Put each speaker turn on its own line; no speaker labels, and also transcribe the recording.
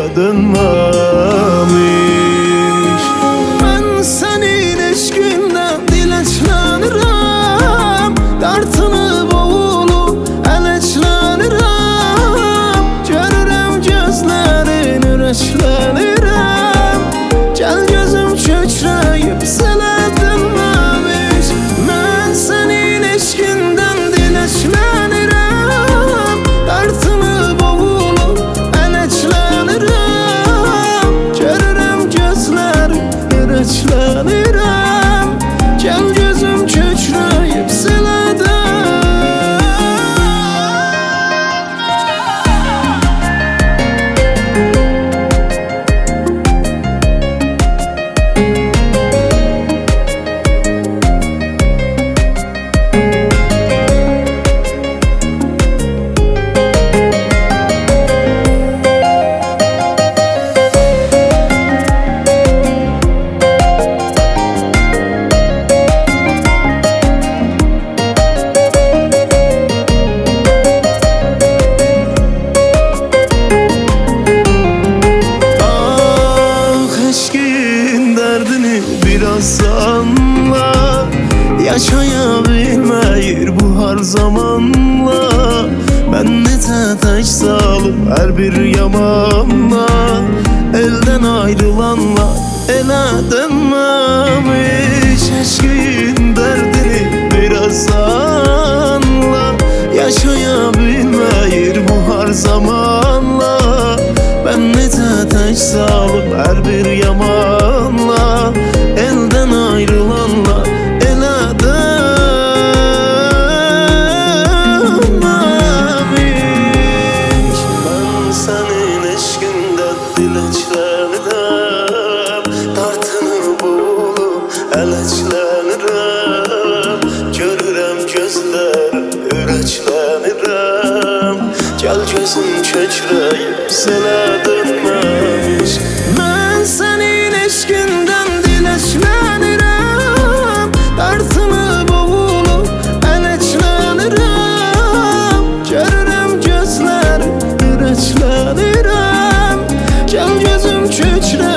dönmemiş. Ben senin eşkinden dileçlenirim, dartını boğulup eleçlenirim. Görürüm gözlerin üreçlenirim, gel gözüm köçreyip sele dönmemiş. Ben senin eşkinden dileçlenirim, dartını boğulup eleçlenirim. Görürüm gözlerin üreçlenirim, gel gözüm köçreyip sele biraz anla, yaşayabilmeyir bu har zamanla. Ben ne tek salım her bir yamanla, elden ayrılanla ele dönmemiş. Eşkin derdini biraz anla, yaşayabilmeyir bu har zamanla. Ben ne tek salım her bir yamanla, elden ayrılanla ele dönmemiş. Ben senin eşkinden dileçlenirim, dartını bulup eleçlenirim. Görürüm gözlerim üreçlenirim, gel gözüm köçreyip sele dönmemiş. Ben senin eşkinden dileçlenirim, dartını boğulup eleçlenirim. Görürüm gözlerim üreçlenirim, gel gözüm köçreyip